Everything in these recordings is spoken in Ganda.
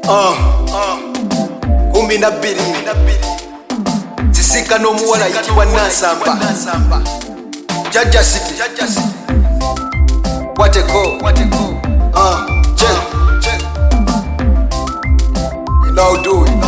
12 Sisika n'omuwala yitibwa Nansamba Jajja City Wateko check You know do it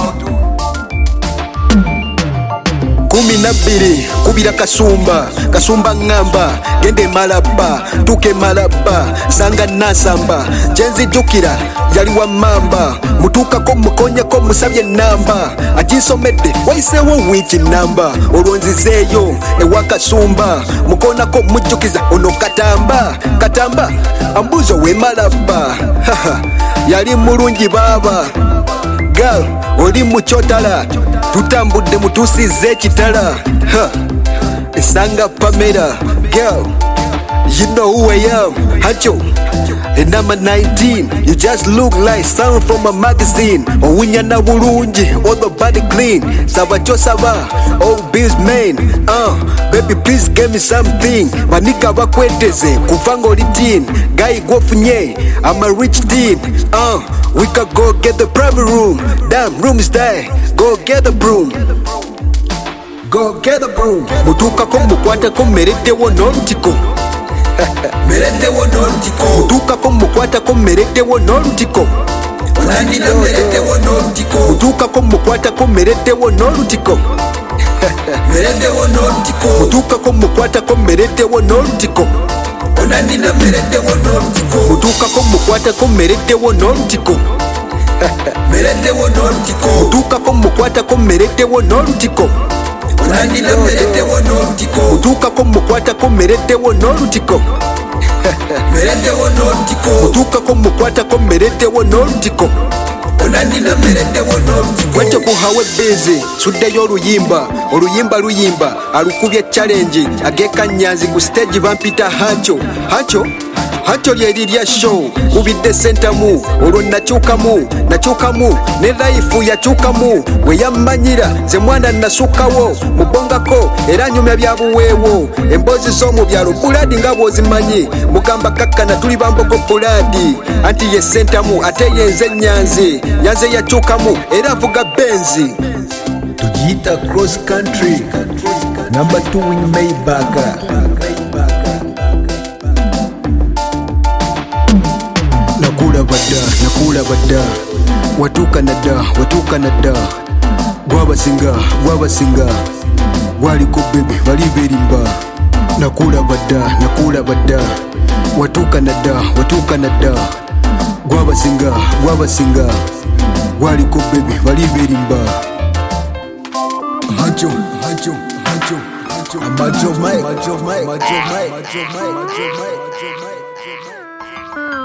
12 kubira kasumba ngamba gende malaba tuke malaba sanga Nansamba jenzijukira yali wa mamba mutuka ko mukonya ko musabye namba agisomedde waisewo wiki namba olwonzizeyo ewa kasumba mukona ko mujjukiza ono katamba ambuzo we malaba yali mulungi baba girl oli muchotala tutambudde mutusize ekitala esanga Pamela girl you know who I am hacho and number 19 you just look like someone from a magazine owunyana bulungi all the body clean saba chosaba oh biz man baby please give me something manika bakweteze kuvanga oli teen guy gwofunye I'm a rich teen we could go get the private room damn room is there go get the broom mutuka ko mukwata ko mereddewo n'olutiko mutuka ko mukwata ko mereddewo n'olutiko mutuka ko mukwata ko mereddewo n'olutiko mutuka ko mukwata ko mereddewo n'olutiko mutuka ko mukwata ko mereddewo n'olutiko mutuka ko mukwata ko mereddewo n'olutiko mutuka ko mukwata ko mereddewo n'olutiko mutuka ko mukwata ko mereddewo n'olutiko wete kuhawe busy suddeyo oluyimba luyimba alukubye challenge ageka nyanzi ku stage bampita hacho lyeri lya show kubidde sentamu olwo nakyukamu ne life yakyukamu we yammanyira ze mwana nasukawo mubongako era nyumya bya buweewo embozi z'omu byalo buladi nga bwozimanyi mugamba kakkana tuli bamboko buladi anti ye sentamu ate yenze nyanzi yakyukamu era avuga benzi tugiyita cross country number 2 in Maybach nakula bada watuka nada gwabasinga waliko bebe bali berimba nakula bada watuka nada gwabasinga waliko bebe bali berimba hacho Macho Mike